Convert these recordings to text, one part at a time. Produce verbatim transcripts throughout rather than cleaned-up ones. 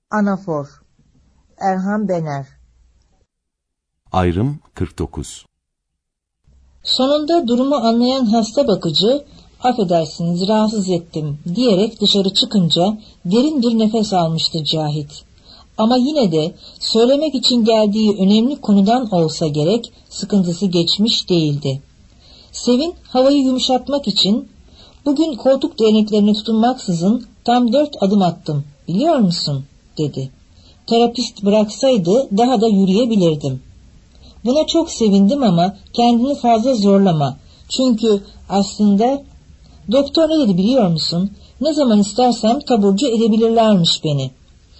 Anafor Erhan Bener. Ayrım kırk dokuz. Sonunda durumu anlayan hasta bakıcı, "Affedersiniz, rahatsız ettim" diyerek dışarı çıkınca derin bir nefes almıştı Cahit. Ama yine de söylemek için geldiği önemli konudan olsa gerek sıkıntısı geçmiş değildi. Sevin havayı yumuşatmak için "Bugün koltuk değneklerine tutunmaksızın tam dört adım attım, biliyor musun?" dedi. "Terapist bıraksaydı daha da yürüyebilirdim. Buna çok sevindim ama kendini fazla zorlama. Çünkü aslında doktor ne dedi biliyor musun? Ne zaman istersem taburcu edebilirlermiş beni."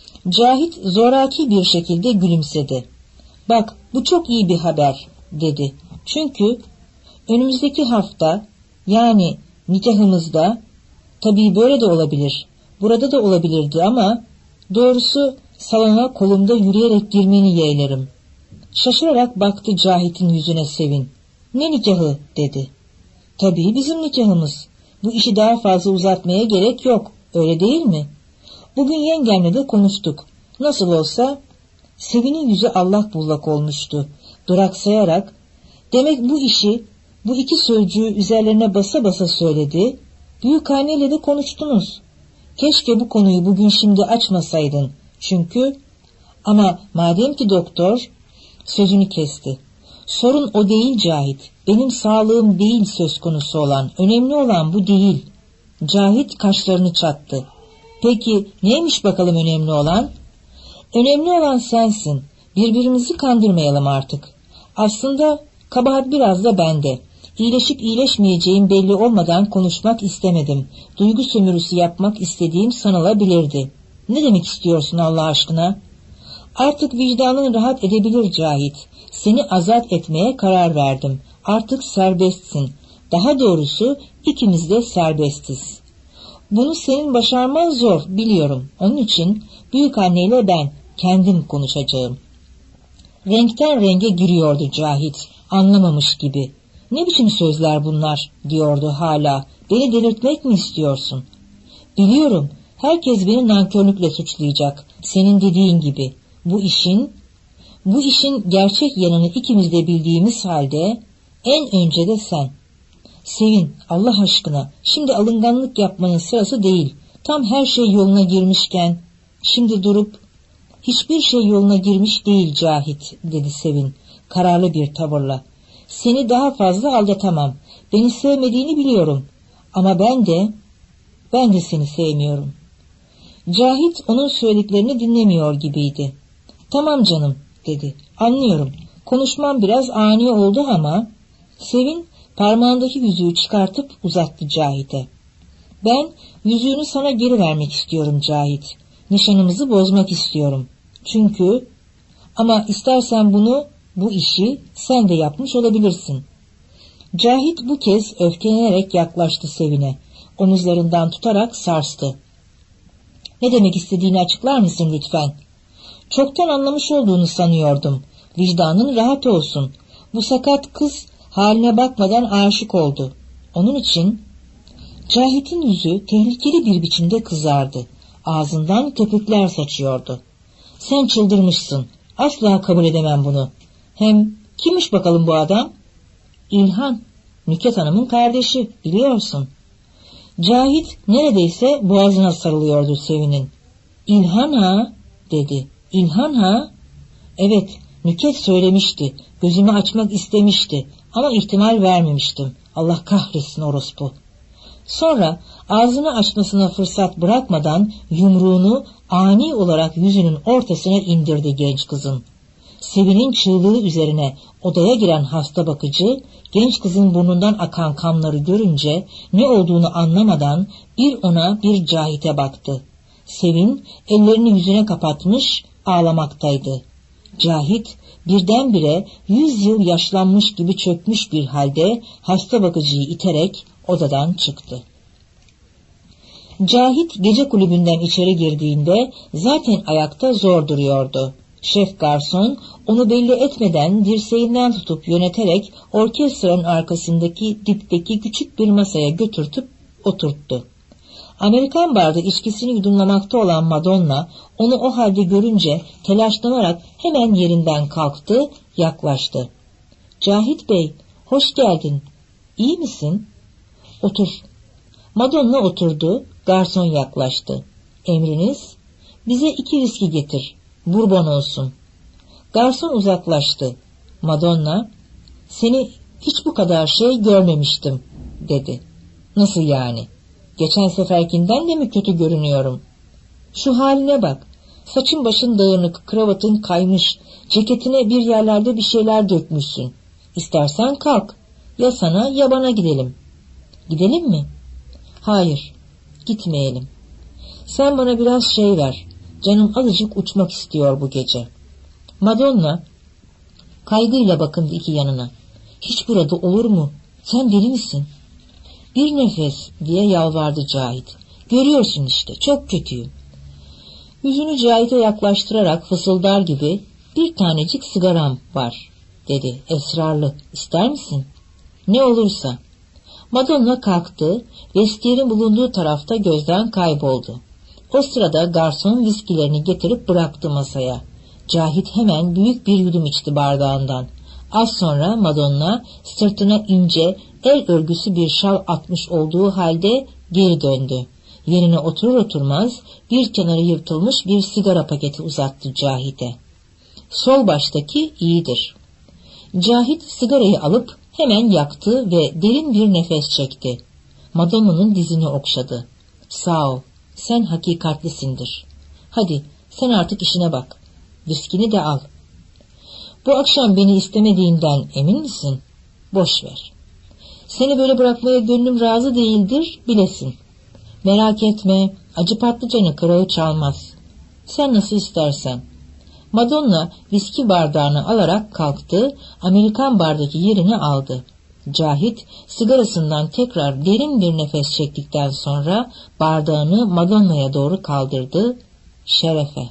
Cahit zoraki bir şekilde gülümsedi. "Bak, bu çok iyi bir haber" dedi. "Çünkü önümüzdeki hafta, yani nikahımızda, tabii böyle de olabilir, burada da olabilirdi ama doğrusu salona kolumda yürüyerek girmeni yeğlerim." Şaşırarak baktı Cahit'in yüzüne Sevin. "Ne nikahı?" dedi. "Tabii bizim nikahımız. Bu işi daha fazla uzatmaya gerek yok, öyle değil mi? Bugün yengemle de konuştuk. Nasıl olsa..." Sevin'in yüzü allak bullak olmuştu. Duraksayarak, "Demek bu işi..." Bu iki sözcüğü üzerlerine basa basa söyledi. "Büyükanneyle de konuştunuz. Keşke bu konuyu bugün şimdi açmasaydın. Çünkü..." "Ama madem ki doktor..." Sözünü kesti. "Sorun o değil Cahit. Benim sağlığım değil söz konusu olan. Önemli olan bu değil." Cahit kaşlarını çattı. "Peki neymiş bakalım önemli olan?" "Önemli olan sensin. Birbirimizi kandırmayalım artık. Aslında kabahat biraz da bende. İyileşip iyileşmeyeceğim belli olmadan konuşmak istemedim. Duygu sömürüsü yapmak istediğim sanılabilirdi." "Ne demek istiyorsun Allah aşkına?" "Artık vicdanın rahat edebilir Cahit. Seni azat etmeye karar verdim. Artık serbestsin. Daha doğrusu ikimiz de serbestiz. Bunu senin başarman zor, biliyorum. Onun için büyükanneyle ben kendim konuşacağım." Renkten renge giriyordu Cahit, anlamamış gibi. "Ne biçim sözler bunlar?" diyordu hala. "Beni delirtmek mi istiyorsun?" "Biliyorum, herkes beni nankörlükle suçlayacak. Senin dediğin gibi. Bu işin, bu işin gerçek yanını ikimiz de bildiğimiz halde en önce de sen. Sevin, Allah aşkına, şimdi alınganlık yapmanın sırası değil. Tam her şey yoluna girmişken şimdi durup..." "Hiçbir şey yoluna girmiş değil Cahit," dedi Sevin kararlı bir tavırla. "Seni daha fazla aldatamam. Beni sevmediğini biliyorum. Ama ben de, ben de seni sevmiyorum." Cahit onun söylediklerini dinlemiyor gibiydi. "Tamam canım," dedi. "Anlıyorum. Konuşmam biraz ani oldu ama..." Sevin parmağındaki yüzüğü çıkartıp uzattı Cahit'e. "Ben yüzüğünü sana geri vermek istiyorum Cahit. Nişanımızı bozmak istiyorum. Çünkü... Ama istersen bunu, bu işi sen de yapmış olabilirsin." Cahit bu kez öfkelenerek yaklaştı Sevin'e. Omuzlarından tutarak sarstı. "Ne demek istediğini açıklar mısın lütfen?" "Çoktan anlamış olduğunu sanıyordum. Vicdanın rahat olsun. Bu sakat kız haline bakmadan aşık oldu. Onun için..." Cahit'in yüzü tehlikeli bir biçimde kızardı. Ağzından köpükler saçıyordu. "Sen çıldırmışsın. Asla kabul edemem bunu. Hem kimmiş bakalım bu adam?" "İlhan, Nükhet Hanım'ın kardeşi, biliyorsun." Cahit neredeyse boğazına sarılıyordu Sevin'in. "İlhan ha?" dedi. "İlhan ha?" "Evet, Nükhet söylemişti. Gözümü açmak istemişti. Ama ihtimal vermemiştim. Allah kahretsin orospu." Sonra ağzını açmasına fırsat bırakmadan yumruğunu ani olarak yüzünün ortasına indirdi genç kızın. Sevin'in çığlığı üzerine odaya giren hasta bakıcı, genç kızın burnundan akan kanları görünce ne olduğunu anlamadan bir ona bir Cahit'e baktı. Sevin ellerini yüzüne kapatmış ağlamaktaydı. Cahit birdenbire yüz yıl yaşlanmış gibi çökmüş bir halde hasta bakıcıyı iterek odadan çıktı. Cahit gece kulübünden içeri girdiğinde zaten ayakta zor duruyordu. Şef garson onu belli etmeden dirseğinden tutup yöneterek orkestranın arkasındaki dipteki küçük bir masaya götürtüp oturttu. Amerikan barda içkisini yudumlamakta olan Madonna onu o halde görünce telaşlanarak hemen yerinden kalktı, yaklaştı. Cahit Bey, hoş geldin. İyi misin? Otur. Madonna oturdu, garson yaklaştı. Emriniz? Bize iki viski getir, bourbon olsun. Garson uzaklaştı. Madonna, seni hiç bu kadar şey görmemiştim, dedi. Nasıl yani? Geçen seferkinden de mi kötü görünüyorum? Şu haline bak. Saçın başın dağınık, kravatın kaymış, ceketine bir yerlerde bir şeyler dökmüşsün. İstersen kalk. Ya sana ya bana gidelim. Gidelim mi? Hayır, gitmeyelim. Sen bana biraz şey ver. Canım azıcık uçmak istiyor bu gece. Madonna kaygıyla bakındı iki yanına. Hiç burada olur mu? Sen deli misin? Bir nefes diye yalvardı Cahit. Görüyorsun işte, çok kötüyüm. Yüzünü Cahit'e yaklaştırarak fısıldar gibi, bir tanecik sigaram var, dedi esrarlı. İster misin? Ne olursa. Madonna kalktı, vestiyerin bulunduğu tarafta gözden kayboldu. O sırada garson viskilerini getirip bıraktı masaya. Cahit hemen büyük bir yudum içti bardağından. Az sonra Madonna sırtına ince, el örgüsü bir şal atmış olduğu halde geri döndü. Yerine oturur oturmaz bir kenarı yırtılmış bir sigara paketi uzattı Cahit'e. Sol baştaki iyidir. Cahit sigarayı alıp hemen yaktı ve derin bir nefes çekti. Madonna'nın dizini okşadı. Sağ ol, sen hakikatlisindir. Hadi sen artık işine bak. Viskini de al. Bu akşam beni istemediğinden emin misin? Boş ver. Seni böyle bırakmaya gönlüm razı değildir, bilesin. Merak etme, acı patlıcanı kırağı çalmaz. Sen nasıl istersen. Madonna viski bardağını alarak kalktı, Amerikan bardaki yerini aldı. Cahit sigarasından tekrar derin bir nefes çektikten sonra bardağını Madonna'ya doğru kaldırdı. Şerefe.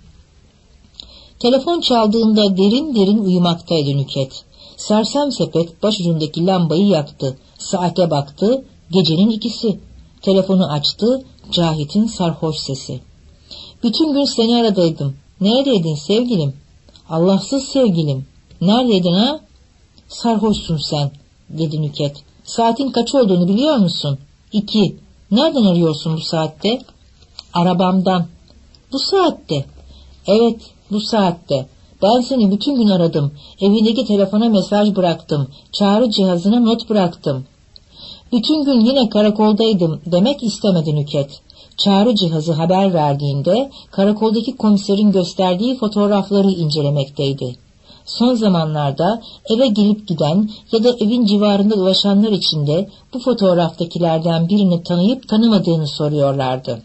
Telefon çaldığında derin derin uyumaktaydı Nüket. Sersem sepet başucundaki lambayı yaktı. Saate baktı. Gecenin ikisi. Telefonu açtı. Cahit'in sarhoş sesi. Bütün gün seni aradaydım. Neredeydin sevgilim? Allahsız sevgilim. Neredeydin ha? Sarhoşsun sen, dedi Nüket. Saatin kaç olduğunu biliyor musun? İki. Nereden arıyorsun bu saatte? Arabamdan. Bu saatte? Evet, bu saatte. Ben seni bütün gün aradım. Evindeki telefona mesaj bıraktım. Çağrı cihazına not bıraktım. Bütün gün yine karakoldaydım demek istemedi Nüket. Çağrı cihazı haber verdiğinde karakoldaki komiserin gösterdiği fotoğrafları incelemekteydi. Son zamanlarda eve gelip giden ya da evin civarında dolaşanlar içinde bu fotoğraftakilerden birini tanıyıp tanımadığını soruyorlardı.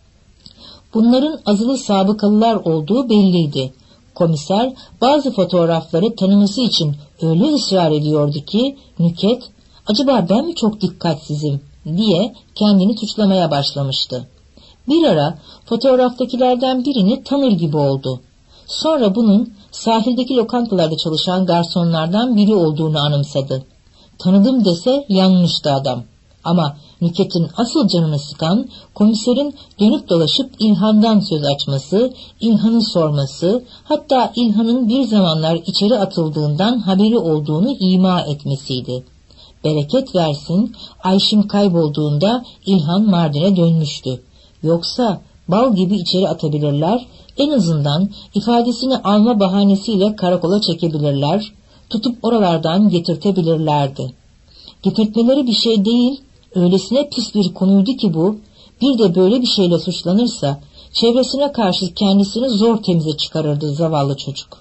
Bunların azılı sabıkalılar olduğu belliydi. Komiser bazı fotoğrafları tanıması için öyle ısrar ediyordu ki Nüket, acaba ben mi çok dikkatsizim diye kendini suçlamaya başlamıştı. Bir ara fotoğraftakilerden birini tanır gibi oldu. Sonra bunun sahildeki lokantalarda çalışan garsonlardan biri olduğunu anımsadı. Tanıdım dese yanlıştı adam. Ama Nüket'in asıl canını sıkan komiserin dönüp dolaşıp İlhan'dan söz açması, İlhan'ı sorması, hatta İlhan'ın bir zamanlar içeri atıldığından haberi olduğunu ima etmesiydi. Bereket versin, Ayşim kaybolduğunda İlhan Mardin'e dönmüştü. Yoksa bal gibi içeri atabilirler, en azından ifadesini alma bahanesiyle karakola çekebilirler, tutup oralardan getirtebilirlerdi. Getirtmeleri bir şey değil, öylesine pis bir konuydu ki bu, bir de böyle bir şeyle suçlanırsa, çevresine karşı kendisini zor temize çıkarırdı zavallı çocuk.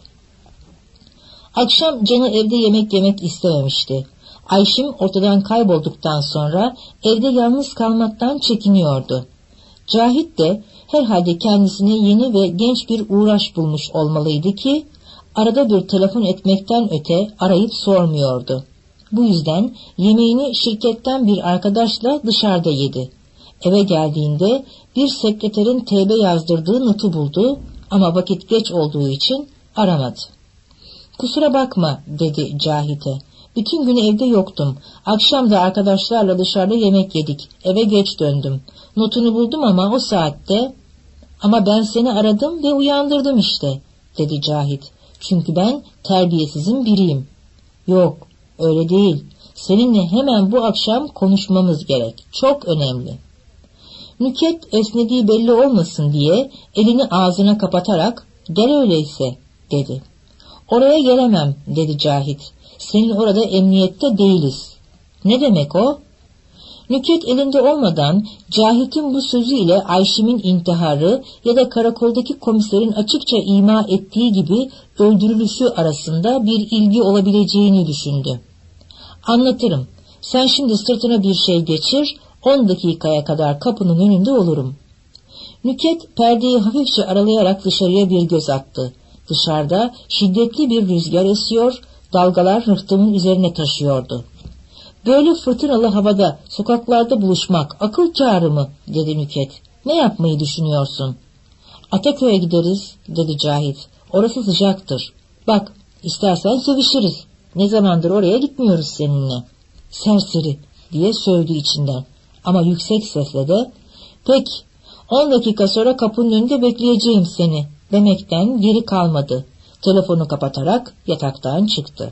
Akşam canı evde yemek yemek istememişti. Ayşim ortadan kaybolduktan sonra evde yalnız kalmaktan çekiniyordu. Cahit de herhalde kendisine yeni ve genç bir uğraş bulmuş olmalıydı ki, arada bir telefon etmekten öte arayıp sormuyordu. Bu yüzden yemeğini şirketten bir arkadaşla dışarıda yedi. Eve geldiğinde bir sekreterin teybe yazdırdığı notu buldu ama vakit geç olduğu için aramadı. Kusura bakma, dedi Cahit'e. Bütün günü evde yoktum. Akşam da arkadaşlarla dışarıda yemek yedik. Eve geç döndüm. Notunu buldum ama o saatte... Ama ben seni aradım ve uyandırdım işte, dedi Cahit. Çünkü ben terbiyesizin biriyim. Yok, öyle değil. Seninle hemen bu akşam konuşmamız gerek. Çok önemli. Nükhet esnediği belli olmasın diye elini ağzına kapatarak gel öyleyse, dedi. Oraya gelemem, dedi Cahit. Senin orada emniyette değiliz. Ne demek o? Nükhet elinde olmadan Cahit'in bu sözüyle Ayşim'in intiharı ya da karakoldaki komiserin açıkça ima ettiği gibi öldürülüşü arasında bir ilgi olabileceğini düşündü. Anlatırım. Sen şimdi sırtına bir şey geçir, on dakikaya kadar kapının önünde olurum. Nükhet perdeyi hafifçe aralayarak dışarıya bir göz attı. Dışarıda şiddetli bir rüzgar esiyor, dalgalar rıhtımın üzerine taşıyordu. Böyle fırtınalı havada sokaklarda buluşmak akıl kârı mı, dedi Nükhet. Ne yapmayı düşünüyorsun? Ataköy'e gideriz, dedi Cahit. Orası sıcaktır. Bak, istersen sevişiriz. Ne zamandır oraya gitmiyoruz seninle. Serseri, diye sövdü içinden. Ama yüksek sesle de, peki, on dakika sonra kapının önünde bekleyeceğim seni, demekten geri kalmadı. Telefonu kapatarak yataktan çıktı.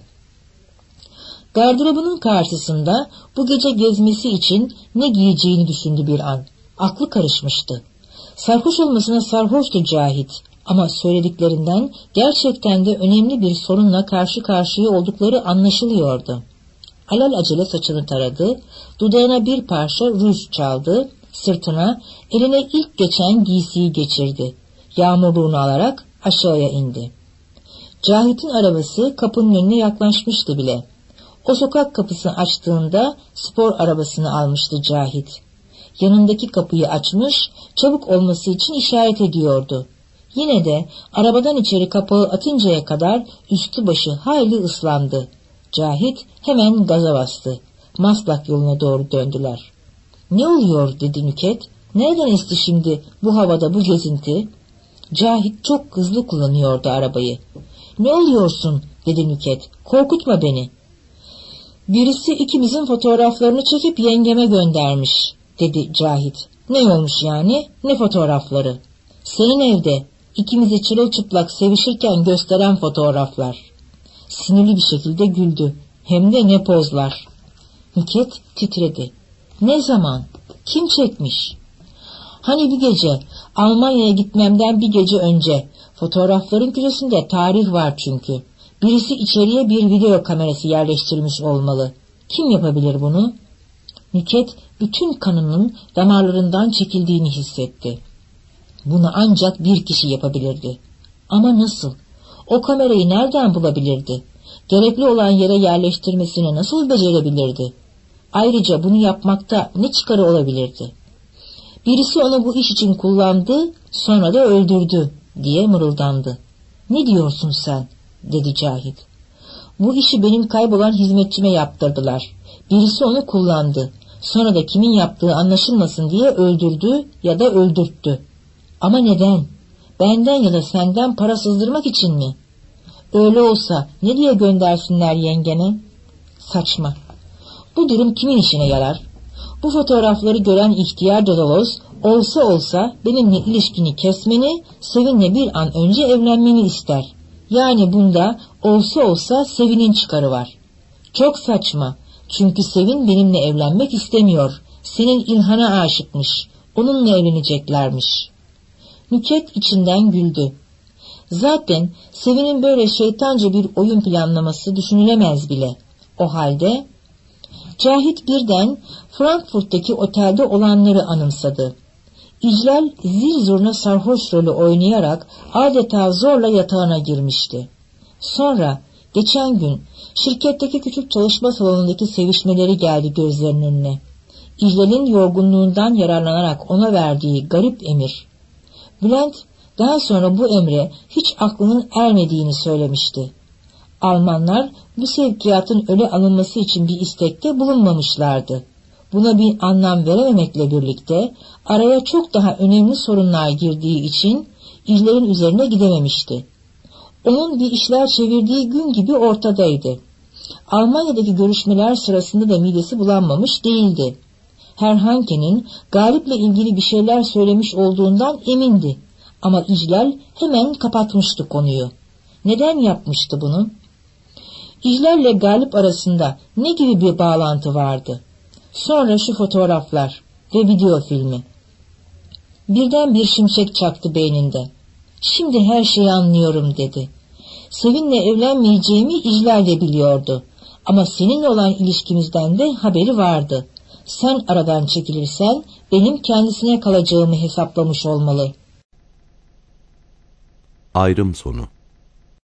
Gardırobunun karşısında bu gece gezmesi için ne giyeceğini düşündü bir an. Aklı karışmıştı. Sarhoş olmasına sarhoştu Cahit ama söylediklerinden gerçekten de önemli bir sorunla karşı karşıya oldukları anlaşılıyordu. Alelacele saçını taradı, dudağına bir parça ruj çaldı, sırtına eline ilk geçen giysiyi geçirdi. Yağmurluğunu alarak aşağıya indi. Cahit'in arabası kapının önüne yaklaşmıştı bile. O sokak kapısını açtığında spor arabasını almıştı Cahit. Yanındaki kapıyı açmış, çabuk olması için işaret ediyordu. Yine de arabadan içeri kapağı atıncaya kadar üstü başı hayli ıslandı. Cahit hemen gaza bastı. Maslak yoluna doğru döndüler. Ne oluyor, dedi Nükhet. Nereden esti şimdi bu havada bu gezinti? Cahit çok hızlı kullanıyordu arabayı. Ne oluyorsun, dedi Nükhet. Korkutma beni. Birisi ikimizin fotoğraflarını çekip yengeme göndermiş, dedi Cahit. Ne olmuş yani? Ne fotoğrafları? Senin evde ikimizi çırılçıplak sevişirken gösteren fotoğraflar. Sinirli bir şekilde güldü. Hem de ne pozlar. Nükhet titredi. Ne zaman? Kim çekmiş? Hani bir gece, Almanya'ya gitmemden bir gece önce. Fotoğrafların köşesinde tarih var çünkü. Birisi içeriye bir video kamerası yerleştirmiş olmalı. Kim yapabilir bunu? Nükhet bütün kanının damarlarından çekildiğini hissetti. Bunu ancak bir kişi yapabilirdi. Ama nasıl? O kamerayı nereden bulabilirdi? Gerekli olan yere yerleştirmesini nasıl becerebilirdi? Ayrıca bunu yapmakta ne çıkarı olabilirdi? Birisi onu bu iş için kullandı, sonra da öldürdü, diye mırıldandı. Ne diyorsun sen? dedi Cahit. Bu işi benim kaybolan hizmetçime yaptırdılar. Birisi onu kullandı. Sonra da kimin yaptığı anlaşılmasın diye öldürdü ya da öldürttü. Ama neden? Benden ya da senden para sızdırmak için mi? Öyle olsa ne diye göndersinler yengene? Saçma. Bu durum kimin işine yarar? Bu fotoğrafları gören ihtiyar Dadalos olsa olsa benimle ilişkini kesmeni, Sevin'le bir an önce evlenmeni ister. Yani bunda olsa olsa Sevin'in çıkarı var. Çok saçma. Çünkü Sevin benimle evlenmek istemiyor. Senin İlhan'a aşıkmış. Onunla evleneceklermiş. Nükhet içinden güldü. Zaten Sevin'in böyle şeytanca bir oyun planlaması düşünülemez bile. O halde Cahit birden Frankfurt'taki otelde olanları anımsadı. İclal zil zurna sarhoş rolü oynayarak adeta zorla yatağına girmişti. Sonra geçen gün şirketteki küçük çalışma salonundaki sevişmeleri geldi gözlerinin önüne. İclal'in yorgunluğundan yararlanarak ona verdiği garip emir. Bülent daha sonra bu emre hiç aklının ermediğini söylemişti. Almanlar bu sevkiyatın öyle alınması için bir istekte bulunmamışlardı. Buna bir anlam verememekle birlikte araya çok daha önemli sorunlar girdiği için İclal'in üzerine gidememişti. Onun bir işler çevirdiği gün gibi ortadaydı. Almanya'daki görüşmeler sırasında da midesi bulanmamış değildi. Herr Hanke'nin Galip'le ilgili bir şeyler söylemiş olduğundan emindi. Ama İclal hemen kapatmıştı konuyu. Neden yapmıştı bunu? İclal'le Galip arasında ne gibi bir bağlantı vardı? Sonra şu fotoğraflar ve video filmi. Birden bir şimşek çaktı beyninde. Şimdi her şeyi anlıyorum dedi. Sevin'le evlenmeyeceğimi İclal de biliyordu. Ama seninle olan ilişkimizden de haberi vardı. Sen aradan çekilirsen benim kendisine kalacağımı hesaplamış olmalı. Ayrım sonu.